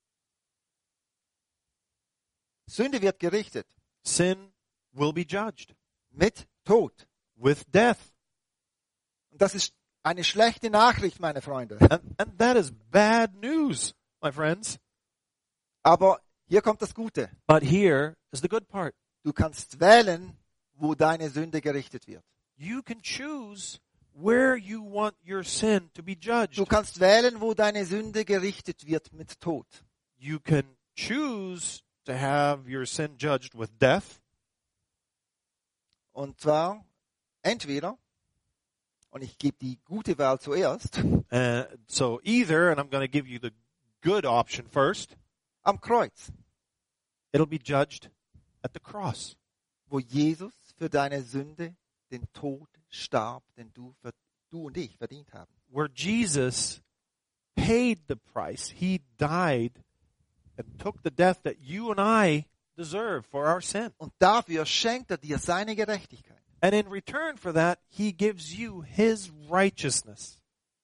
Sünde wird gerichtet Sin will be judged mit Tod. with death. Und das ist eine schlechte Nachricht, meine Freunde. And, and that is bad news, my friends. Aber hier kommt das Gute. But here is the good part. Du kannst wählen, wo deine Sünde gerichtet wird. You can choose where you want your sin to be judged. Du kannst wählen, wo deine Sünde gerichtet wird mit Tod. You can choose to have your sin judged with death. Und zwar entweder, und ich gebe die gute Wahl zuerst, Uh, so either, and I'm going to give you the good option first, am Kreuz, it'll be judged at the cross, wo Jesus für deine Sünde den Tod starb, den du, für, du und ich verdient haben. where Jesus paid the price. He died and took the death that you and I deserve for our sin. Und dafür schenkt er dir seine Gerechtigkeit. And in return for that, he gives you his righteousness.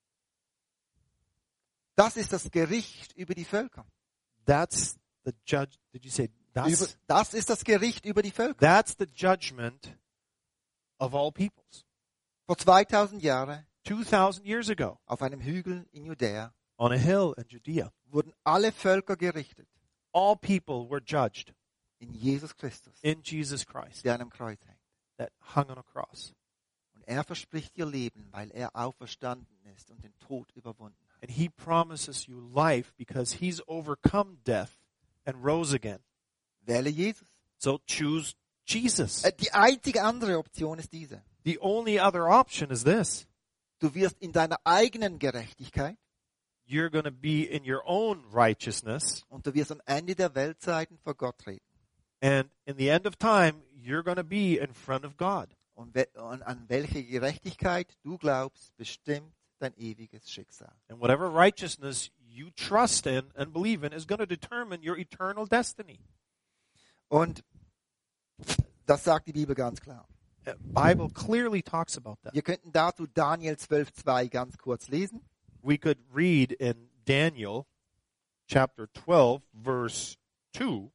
Das ist das Gericht über die Völker. That's the judge. Did you say Über, that's, das ist das Gericht über die Völker. that's the judgment of all peoples? Vor zweitausend Jahren two thousand years ago, auf einem Hügel in Judäa on a hill in Judea, wurden alle Völker gerichtet all people were judged in Jesus Christus, in Jesus Christ der an einem Kreuz hängt. that hung on a cross. Und er verspricht dir Leben, weil er auferstanden ist und den Tod überwunden hat. And he promises you life because he's overcome death and rose again. Wähle Jesus. So choose Jesus. Äh, Die einzige andere Option ist diese. The only other option is this. Du wirst in deiner eigenen Gerechtigkeit You're going to be in your own righteousness, und du wirst am Ende der Weltzeiten vor Gott treten. and in the end of time, you're going to be in front of God. Und, we und an welche Gerechtigkeit du glaubst, bestimmt dein ewiges Schicksal. And whatever righteousness you trust in and believe in is going to determine your eternal destiny. Und das sagt die Bibel ganz klar. The Bible clearly talks about that. Wir könnten dazu Daniel zwölf zwei ganz kurz lesen. We could read in Daniel chapter twelve, verse two.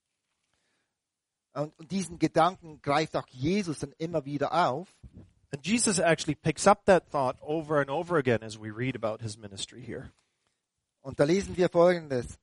Und, und diesen Gedanken greift auch Jesus dann immer wieder auf. And Jesus actually picks up that thought over and over again as we read about his ministry here. Und da lesen wir Folgendes.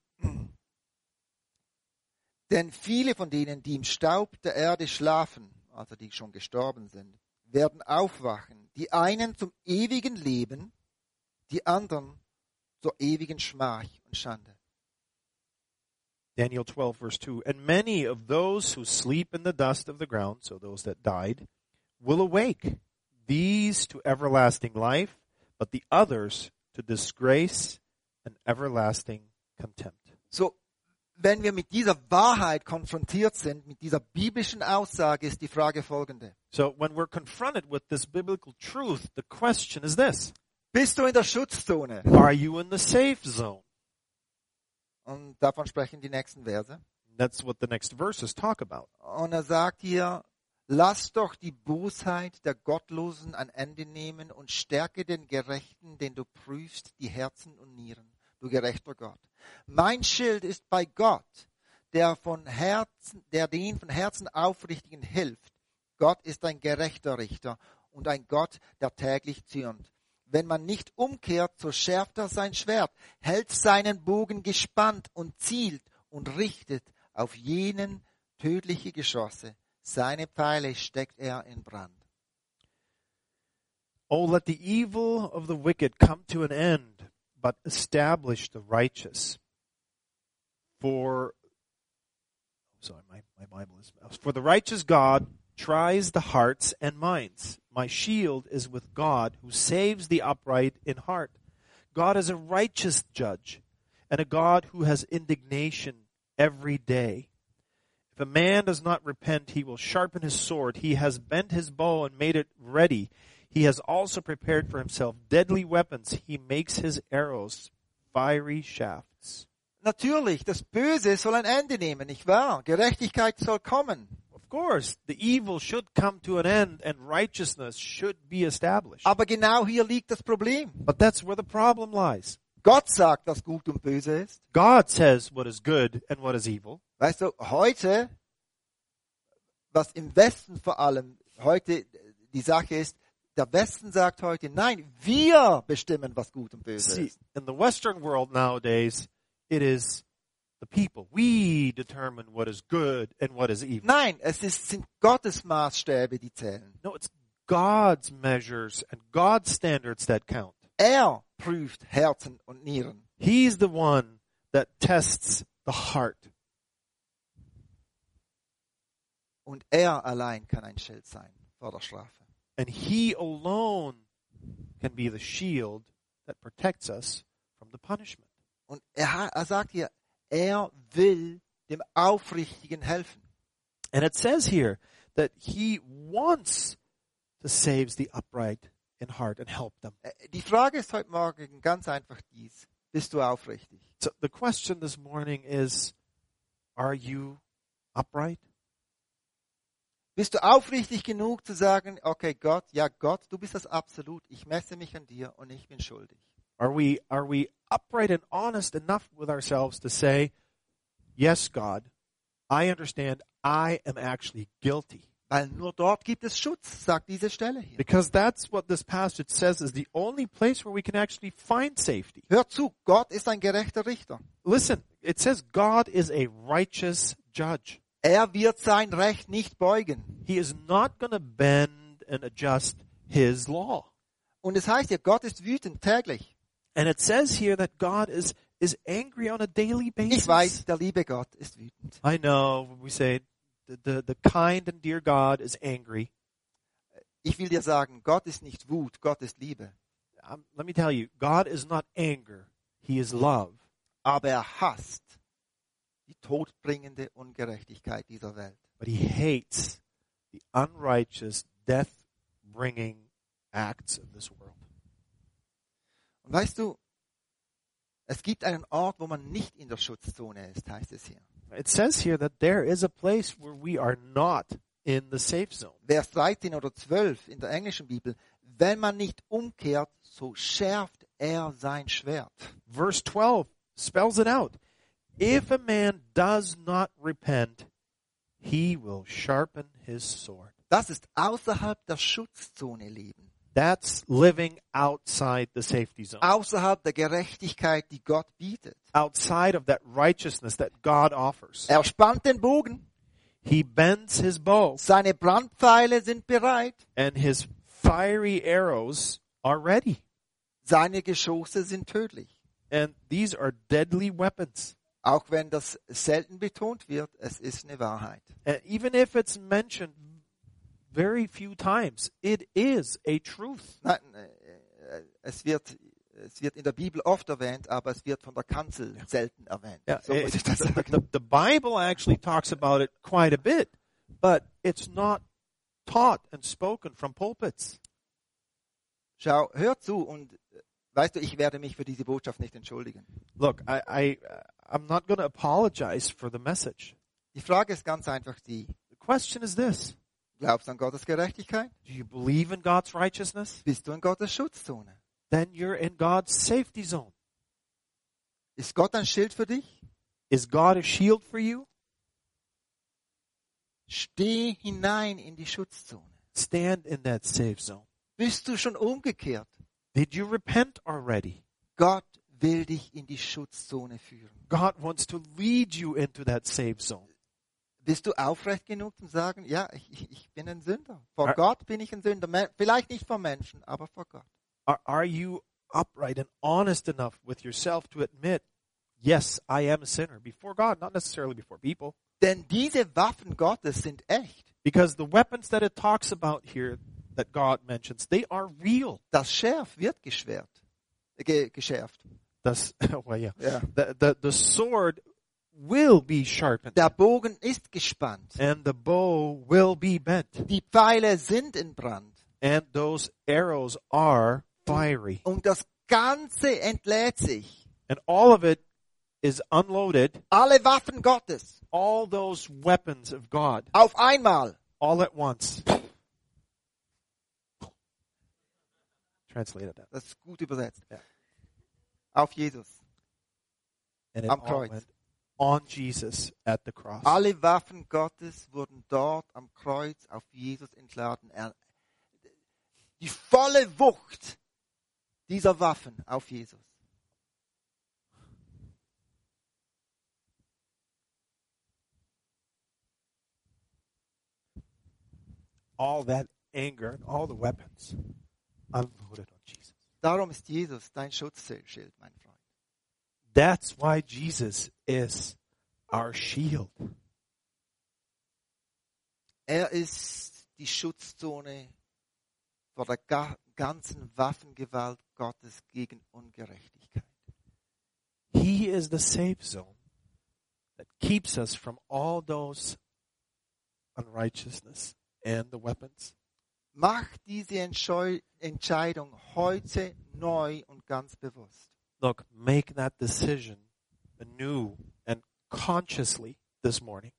Denn viele von denen, die im Staub der Erde schlafen, also die schon gestorben sind, werden aufwachen. Die einen zum ewigen Leben, die anderen zur ewigen Schmach und Schande. Daniel twelve, verse two. And many of those who sleep in the dust of the ground, so those that died, will awake, these to everlasting life, but the others to disgrace and everlasting contempt. So, wenn wir mit dieser Wahrheit konfrontiert sind, mit dieser biblischen Aussage, ist die Frage folgende. So when we're confronted with this biblical truth, the question is this: Bist du in der Schutzzone? are you in the safe zone? Und davon sprechen die nächsten Verse. That's what the next verses talk about. Und er sagt hier, lass doch die Bosheit der Gottlosen ein Ende nehmen und stärke den Gerechten, den du prüfst, die Herzen und Nieren, du gerechter Gott. Mein Schild ist bei Gott, der von Herzen, der den von Herzen Aufrichtigen hilft. Gott ist ein gerechter Richter und ein Gott, der täglich zürnt. Wenn man nicht umkehrt, so schärft er sein Schwert, hält seinen Bogen gespannt und zielt und richtet auf jenen tödliche Geschosse. Seine Pfeile steckt er in Brand. Oh, let the evil of the wicked come to an end, but establish the righteous. For, sorry, my, my Bible is, for the righteous God tries the hearts and minds. My shield is with God, who saves the upright in heart. God is a righteous judge, and a God who has indignation every day. If a man does not repent, he will sharpen his sword. He has bent his bow and made it ready. He has also prepared for himself deadly weapons. He makes his arrows fiery shafts. Natürlich, das Böse soll ein Ende nehmen, nicht wahr? Gerechtigkeit soll kommen. Of course, the evil should come to an end and righteousness should be established. Aber genau hier liegt das Problem. But that's where the problem lies. Gott sagt, was gut und böse ist. God says what is good and what is evil. Weißt du, heute, was im Westen vor allem, heute die Sache ist, der Westen sagt heute, nein, wir bestimmen, was gut und böse See, ist. in the Western world nowadays, it is the people. We determine what is good and what is evil. Nein, es ist, sind Gottes Maßstäbe, die zählen. No, it's God's measures and God's standards that count. Er prüft Herzen und Nieren. He's the one that tests the heart. Und er allein kann ein Schild sein vor der Strafe. And he alone can be the shield that protects us from the punishment. Und er, ha- er sagt hier, er will dem Aufrichtigen helfen. And it says here that he wants to save the upright in heart and help them. Äh, Die Frage ist heute Morgen ganz einfach dies. Bist du aufrichtig? So the question this morning is, are you upright? Bist du aufrichtig genug zu sagen, okay Gott, ja Gott, du bist das Absolut, ich messe mich an dir und ich bin schuldig. Are we, are we upright and honest enough with ourselves to say, yes, God, I understand I am actually guilty? Weil nur dort gibt es Schutz, sagt diese Stelle hier. Because that's what this passage says is the only place where we can actually find safety. Hör zu, Gott ist ein gerechter Richter. Listen, it says God is a righteous judge. Er wird sein Recht nicht beugen. He is not going to bend and adjust his law. Und es heißt hier, Gott ist wütend täglich. And it says here that God is, is angry on a daily basis. Ich weiß, der liebe Gott ist wütend. I know, when we say the, the, the kind and dear God is angry. Ich will dir sagen, Gott ist nicht Wut, Gott ist Liebe. Um, let me tell you, God is not anger. He is love. Aber er hasst die todbringende Ungerechtigkeit dieser Welt. But he hates the unrighteous, death-bringing acts in this world. Und weißt du, es gibt einen Ort, wo man nicht in der Schutzzone ist, heißt es hier. It says here that there is a place where we are not in the safe zone. Vers dreizehn oder zwölf in der englischen Bibel, wenn man nicht umkehrt, so schärft er sein Schwert. Verse twelve spells it out. If a man does not repent, he will sharpen his sword. Das ist außerhalb der Schutzzone leben. That's living outside the safety zone. Außerhalb der Gerechtigkeit, die Gott bietet. Outside of that righteousness that God offers. Er spannt den Bogen, He bends his bow, seine Brandpfeile sind bereit, and his fiery arrows are ready. seine Geschosse sind tödlich. And these are deadly weapons. Auch wenn das selten betont wird, es ist eine Wahrheit. And even if it's mentioned very few times, it is a truth. Nein, äh, es wird, es wird in der Bibel oft erwähnt, aber es wird von der Kanzel selten erwähnt. Yeah, So muss it- ich das the, sagen. the, the Bible actually talks about it quite a bit, but it's not taught and spoken from pulpits. Schau, hör zu und äh, weißt du, ich werde mich für diese Botschaft nicht entschuldigen. Look, I, I I'm not going to apologize for the message. Die Frage ist ganz einfach die, The question is this: glaubst du an Gottes Gerechtigkeit? do you believe in God's righteousness? Bist du in Gottes Schutzzone? Then you're in God's safety zone. Ist Gott ein Schild für dich? Is God a shield for you? Steh hinein in die Schutzzone. Stand in that safe zone. Bist du schon umgekehrt? Did you repent already? Gott will dich in die Schutzzone führen. God wants to lead you into that safe zone. Bist du aufrecht genug zu sagen, ja, ich, ich, ich bin ein Sünder. Vor Ar- Gott bin ich ein Sünder. Me- Vielleicht nicht vor Menschen, aber vor Gott. Are, are you upright and honest enough with yourself to admit, yes, I am a sinner before God, not necessarily before people? Denn diese Waffen Gottes sind echt. Because the weapons that it talks about here that God mentions, they are real. Das Schärf wird geschwert, äh, ge geschärft. Das, well, yeah. Ja. The, the, the sword will be sharpened Der Bogen ist gespannt. and the bow will be bent Die Pfeile sind in Brand. and those arrows are fiery. Und das Ganze entlädt sich. And all of it is unloaded, Alle Waffen Gottes. all those weapons of God, Auf einmal. all at once. Translated that. Das ist gut übersetzt. Ja. Auf Jesus. And it Am all Kreuz. went on Jesus at the cross. Alle Waffen Gottes wurden dort am Kreuz auf Jesus entladen. Er, die volle Wucht dieser Waffen auf Jesus. All that anger, and all the weapons unloaded on Jesus. Darum ist Jesus dein Schutzschild, mein Freund. That's why Jesus is our shield. Er ist die Schutzzone vor der ga- ganzen Waffengewalt Gottes gegen Ungerechtigkeit. He is the safe zone that keeps us from all those unrighteousness and the weapons. Mach diese Entscheu- Entscheidung heute neu und ganz bewusst. Look, make that decision anew and consciously this morning.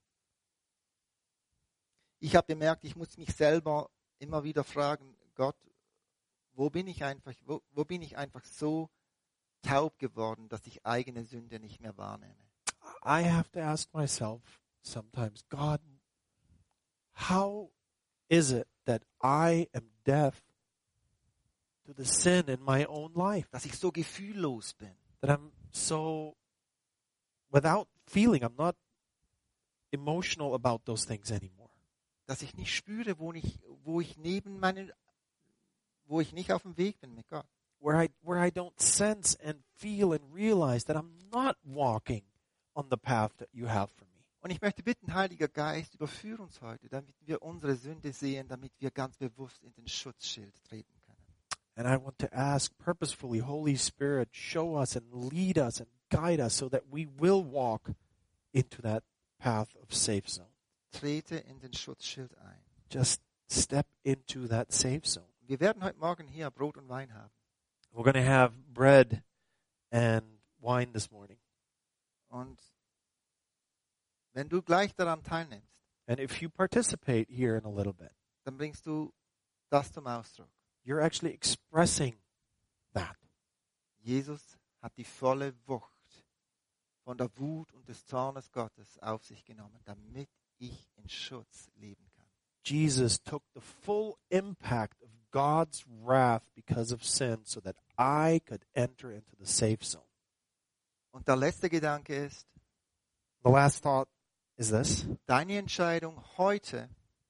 Ich habe bemerkt, ich muss mich selber immer wieder fragen, Gott, wo bin ich einfach, wo, wo bin ich einfach so taub geworden, dass ich eigene Sünde nicht mehr wahrnehme? I have to ask myself sometimes, God, how is it that I am deaf to the sin in my own life? Dass ich so gefühllos bin. That I'm so without feeling, I'm not emotional about those things anymore. Dass ich nicht spüre, wo ich, wo ich neben meinen, wo ich nicht auf dem Weg bin mit Gott. Where I where I don't sense and feel and realize that I'm not walking on the path that you have for me. Und ich möchte bitten, Heiliger Geist, überführ uns heute, damit wir unsere Sünde sehen, damit wir ganz bewusst in den Schutzschild treten können. And I want to ask purposefully, Holy Spirit, show us and lead us and guide us so that we will walk into that path of safe zone. Trete in den Schutzschild ein. Just step into that safe zone. Wir werden heute Morgen hier Brot und Wein haben. We're going to have bread and wine this morning. Und wenn du gleich daran teilnimmst, And if you participate here in a little bit, dann bringst du das zum Ausdruck. you're actually expressing that. Jesus hat die volle Wucht von der Wut und des Zornes Gottes auf sich genommen, damit ich in Schutz leben kann. Jesus took the full impact of God's wrath because of sin so that I could enter into the safe zone. Und der letzte Gedanke ist, The last thought is this. deine Entscheidung heute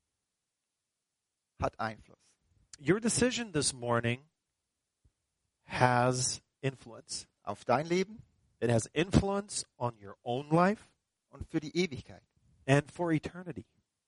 hat Einfluss. Your decision this morning has influence. Auf dein Leben It has influence on your own life und für die Ewigkeit. and for eternity.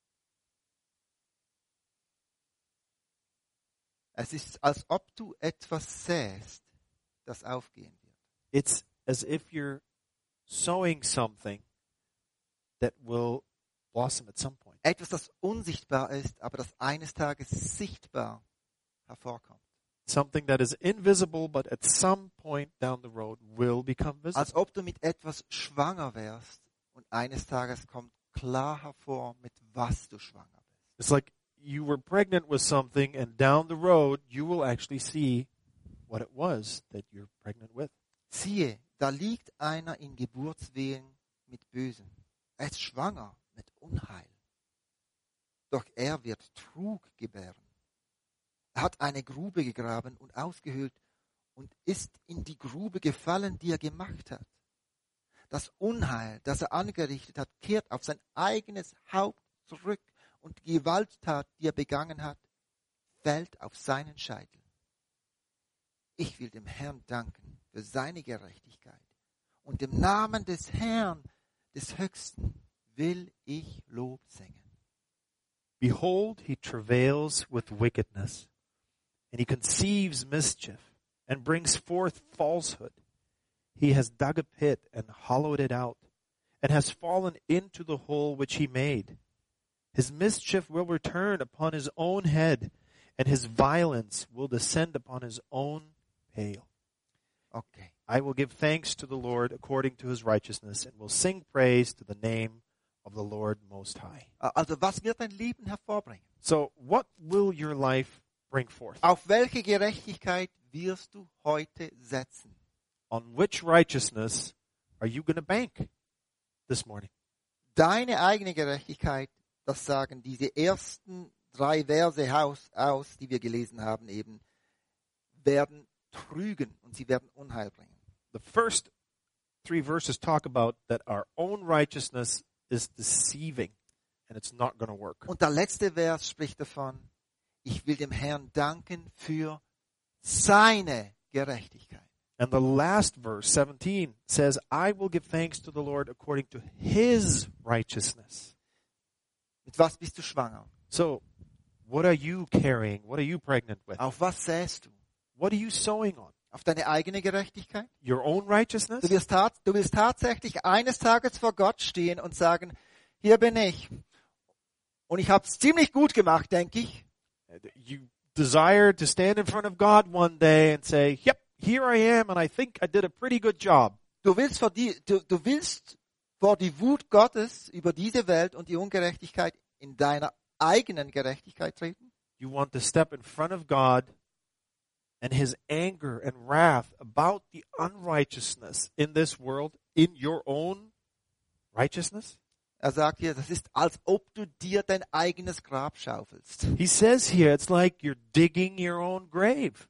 Es ist, als ob du etwas säst, das aufgehen wird. It's as if you're sowing something that will blossom at some point. Etwas, das unsichtbar ist, aber das eines Tages sichtbar hervorkommt. Something that is invisible, but at some point down the road will become visible. Als ob du mit etwas schwanger wärst und eines Tages kommt klar hervor, mit was du schwanger bist. It's like you were pregnant with something, and down the road, you will actually see what it was that you're pregnant with. Siehe, da liegt einer in Geburtswehen mit Bösem. Er ist schwanger mit Unheil. Doch er wird Trug gebären. Er hat eine Grube gegraben und ausgehöhlt und ist in die Grube gefallen, die er gemacht hat. Das Unheil, das er angerichtet hat, kehrt auf sein eigenes Haupt zurück und die Gewalttat, die er begangen hat, fällt auf seinen Scheitel. Ich will dem Herrn danken für seine Gerechtigkeit und im Namen des Herrn, des Höchsten, will ich Lob singen. Behold, he travails with wickedness, and he conceives mischief, and brings forth falsehood. He has dug a pit and hollowed it out, and has fallen into the hole which he made. His mischief will return upon his own head, and his violence will descend upon his own pail. Okay. I will give thanks to the Lord according to his righteousness, and will sing praise to the name of the Lord Most High. Also was wird dein Leben hervorbringen? So, what will your life bring forth? Auf welche Gerechtigkeit wirst du heute setzen? On which righteousness are you going to bank this morning? Deine eigene Gerechtigkeit, das sagen diese ersten drei Verse aus, aus, die wir gelesen haben eben, werden trügen und sie werden Unheil bringen. The first three verses talk about that our own righteousness is deceiving and it's not going to work. Und der letzte Vers spricht davon, ich will dem Herrn danken für seine Gerechtigkeit. And the last verse, seventeen, says, I will give thanks to the Lord according to his righteousness. Mit was bist du schwanger? So, what are you carrying? What are you pregnant with? Auf was säst du? What are you sowing on? Auf deine eigene Gerechtigkeit? Your own righteousness? Du wirst, tat, du willst tatsächlich eines Tages vor Gott stehen und sagen, hier bin ich. Und ich habe es ziemlich gut gemacht, denke ich. You desire to stand in front of God one day and say, yep, here I am and I think I did a pretty good job. Du willst vor die, du, du willst vor die Wut Gottes über diese Welt und die Ungerechtigkeit in deiner eigenen Gerechtigkeit treten? You want to step in front of God and his anger and wrath about the unrighteousness in this world in your own righteousness? Er sagt hier, das ist, als ob du dir dein eigenes Grab schaufelst. He says here, it's like you're digging your own grave.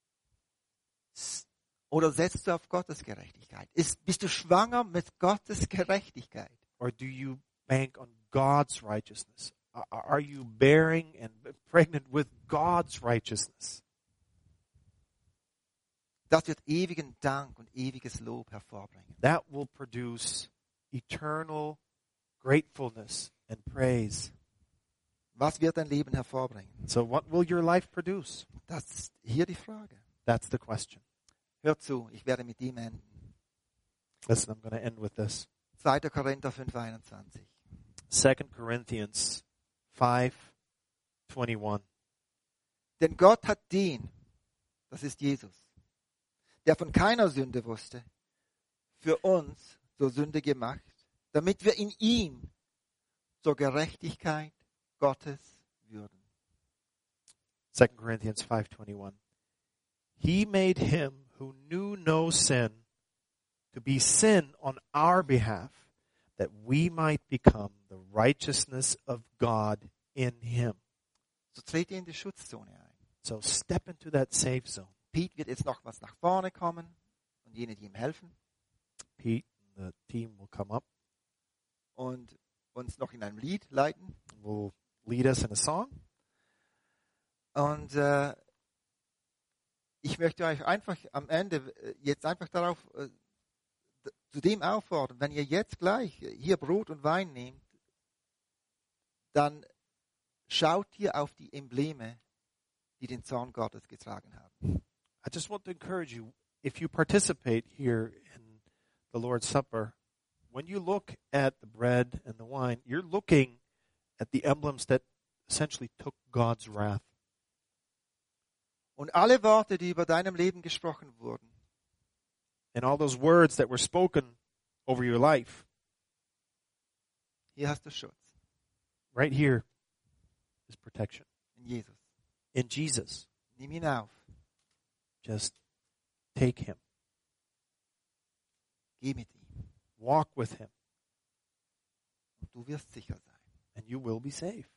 Oder setzt du auf Gottes Gerechtigkeit? Ist, bist du schwanger mit Gottes Gerechtigkeit? Or do you bank on God's righteousness? Are you bearing and pregnant with God's righteousness? Das wird ewigen Dank und ewiges Lob hervorbringen. That will produce eternal gratefulness and praise. Was wird dein Leben hervorbringen? So what will your life produce? Das ist hier die Frage. That's the question. Hör zu, ich werde mit ihm enden. Listen, I'm going to end with this. zweiter Korinther fünf einundzwanzig. Second Corinthians five twenty-one. Denn Gott hat den, das ist Jesus, der von keiner Sünde wusste, für uns zur Sünde gemacht, damit wir in ihm zur Gerechtigkeit Gottes würden. Second Corinthians five twenty-one. He made him who knew no sin to be sin on our behalf, that we might become the righteousness of God in him. So trete in die Schutzzone ein. So step into that safe zone. Pete wird jetzt noch was nach vorne kommen und jene, die ihm helfen Pete and the team will come up, und uns noch in einem Lied leiten. will lead us in a song. Und äh, ich möchte euch einfach am Ende äh, jetzt einfach darauf äh, d- zu dem auffordern, wenn ihr jetzt gleich hier Brot und Wein nehmt, dann schaut ihr auf die Embleme, die den Zorn Gottes getragen haben. I just want to encourage you, if you participate here in the Lord's Supper, when you look at the bread and the wine, you're looking at the emblems that essentially took God's wrath. Und alle Worte, die über deinem Leben gesprochen wurden, And all those words that were spoken over your life, hier hast du Schutz right here is protection. in Jesus. In Jesus, Nimm ihn auf, just take him, geh mit ihm walk with him, und du wirst sicher sein. and you will be safe.